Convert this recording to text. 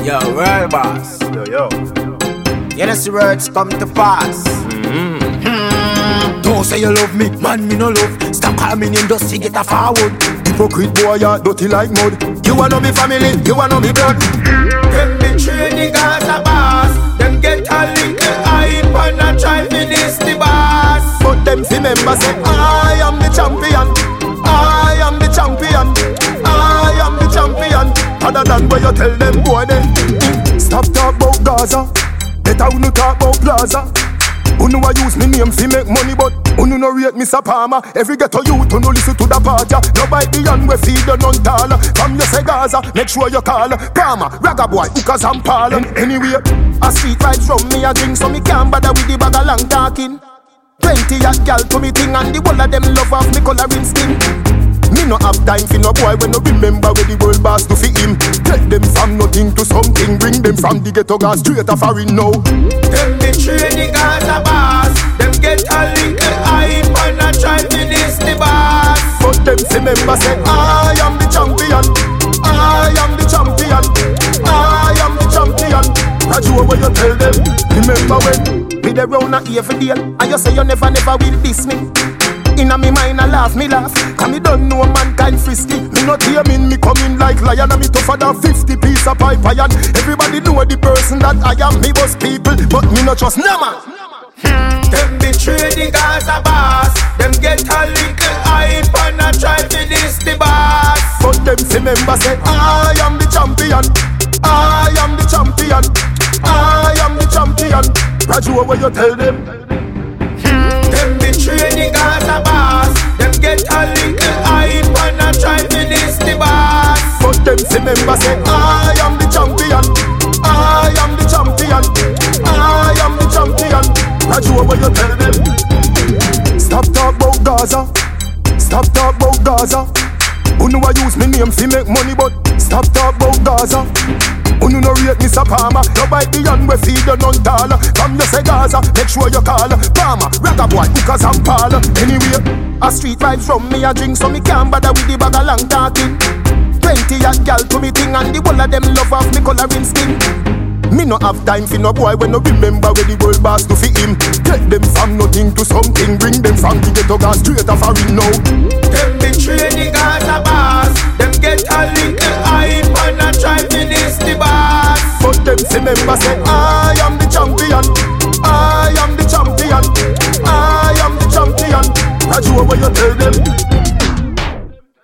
Yo, real boss. Yo. You know the words come to pass. Don't say you love me, man, me no love. Stop calling me name just to get a forward. Hypocrite boy, you dirty like mud. You a know me family, you a know me blood. Them betray the Gaza boss. Them get a little hype and a try finish the boss. But them fi member say, I am the champion. I am the champion. I am the champion. Other than what you tell them boy then. Stop talk about Gaza. Better we no talk about Plaza. Unu a use me name fi make money, but unu no rate Mr. Palmer. Every ghetto youth unu listen to the party. No bite the hand we feed you none tall. From you say Gaza, make sure you call Palmer, Ragga boy, hookers and Paul. Anyway, a street vibes from me a drink, so me can't bother with the bag of long talking. 20 hot gal to me thing, and the whole of them love off me coloring skin. Me no have time for no boy when no remember where the world boss do fi him. Take them from nothing to something, bring them from the ghetto gas straight off foreign now. Them betray the Gaza boss. Them get a little hype and a try finish the boss. But them say member say, I am the champion. I am the champion. I am the champion. That's what you tell them. Remember when me the round a every day, and you say you never will diss me. Inna me mind I laugh, cause me don't know mankind frisky. Me not hear me coming like lion, and me tougher than 50 piece of pipe iron. Everybody know the person that I am, me was people, but me not trust no man. Them betray the Gaza boss. Them get a little hype and a try finish the boss. But them say member say, I am the champion. I am the champion. I am the champion. That's what you tell them. Them betray the Gaza boss. Them get a little hype and a try finish the boss. But them say member say, I am the champion. I am the champion. I am the champion. That's what you tell them. Stop talk about Gaza. Stop talk about Gaza. Unu a use me name fi make money, but stop talk about Gaza. Unu no rate Mr. Palmer. No bite the hand we feed you none tall. From you say Gaza, make sure you call Palmer, Ragga boy, hookers and Paul. Anyway, a street vibes from me a drink, so me can't bother with the bag of long talking. 20 hot gal to me thing, and the whole of them love off me coloring skin. Me no have time for no boy when no remember where the world boss do fi him. Take them from nothing to something, bring them from the ghetto gas straight off foreign now. Them betray the Gaza boss. Them get a little hype and a try finish the boss. But them say member say,